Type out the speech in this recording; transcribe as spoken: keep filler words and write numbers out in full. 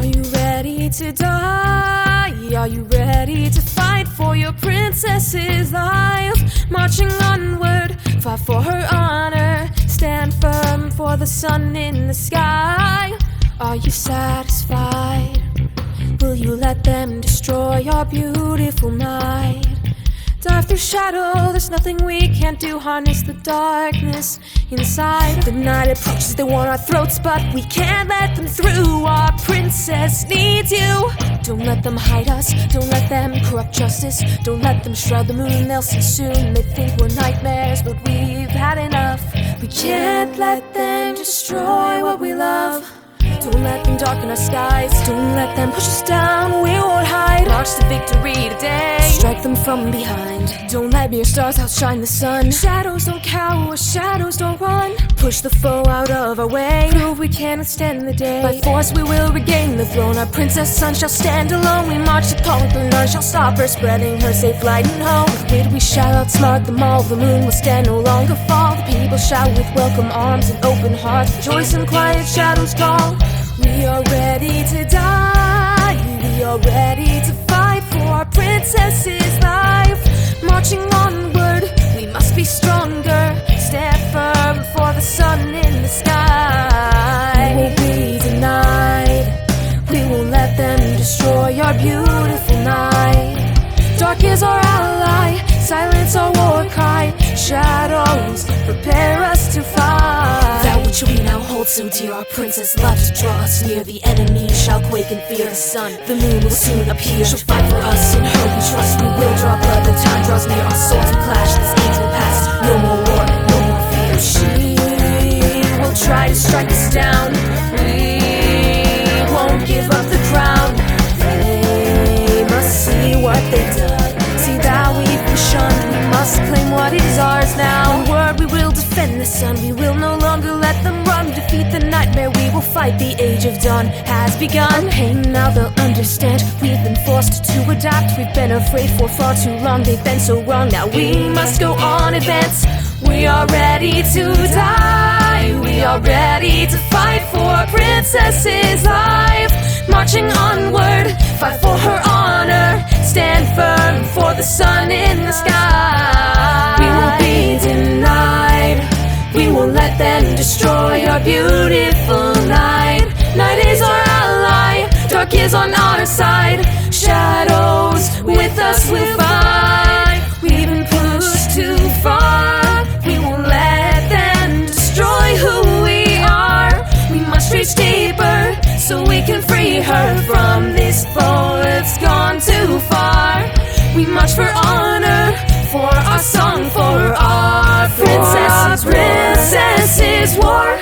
Are you ready to die? Are you ready to fight for your princess's life? Marching onward, fight for her honor. Stand firm for the sun in the sky. Are you satisfied? Will you let them destroy our beautiful night? Dive through shadow, there's nothing we can't do. Harness the darkness inside. The night approaches, they want our throats, but we can't let them through. Our princess needs you. Don't let them hide us, don't let them corrupt justice. Don't let them shroud the moon, they'll see soon. They think we're nightmares, but we've had enough. We can't let them destroy what we love. Don't let them darken our skies. Don't let them push us down, we won't hide. March to victory today, strike them from behind. Don't let mere stars outshine the sun. Shadows don't cower, shadows don't run. Push the foe out of our way, prove we can withstand the day. By force we will regain the throne. Our princess sun shall stand alone. We march to conquer, none shall stop her, spreading her safe light and hope. With wit we shall outsmart them all. The moon will stand, no longer fall. The people shout with welcome arms and open hearts. Rejoice in quiet shadows call. We are ready to die. We are ready to fight for our princess's life. Marching onward, we must be stronger. Stand firm for the sun in the sky. We won't be denied. We won't let them destroy our beautiful night. Dark is our ally, silence our war cry. Shadows prepare us to fight. That which we now hold so dear, our princess loves to draw us near. The enemy shall quake and fear the sun. The moon will soon appear. She'll fight for us, in her we trust. We will draw blood, the time draws near. Our souls will clash, this age will pass. No more war, no more fear. She will try to strike us down. We won't give up the crown. They must see what they've done. See that we've been shunned. We must claim what is ours now. One word, we will defend the sun. We will no longer let them run. Defeat the nightmare, we will fight. The age of dawn has begun. Pain, now they'll understand. We've been forced to adapt. We've been afraid for far too long. They've been so wrong, now we must go on, advance. We are ready to die. We are ready to fight for our princess's life. Marching onward, fight for her honor. Stand firm for the sun in the sky. We won't be denied. We won't let them destroy our beautiful night. Night is our ally, dark is on our side. Shadows with us will fight. We've been pushed too far. We won't let them destroy who we are. We must reach deeper so we can free her from this foe that's gone too far. We march for honor, for our song, for our princess. Princesses war.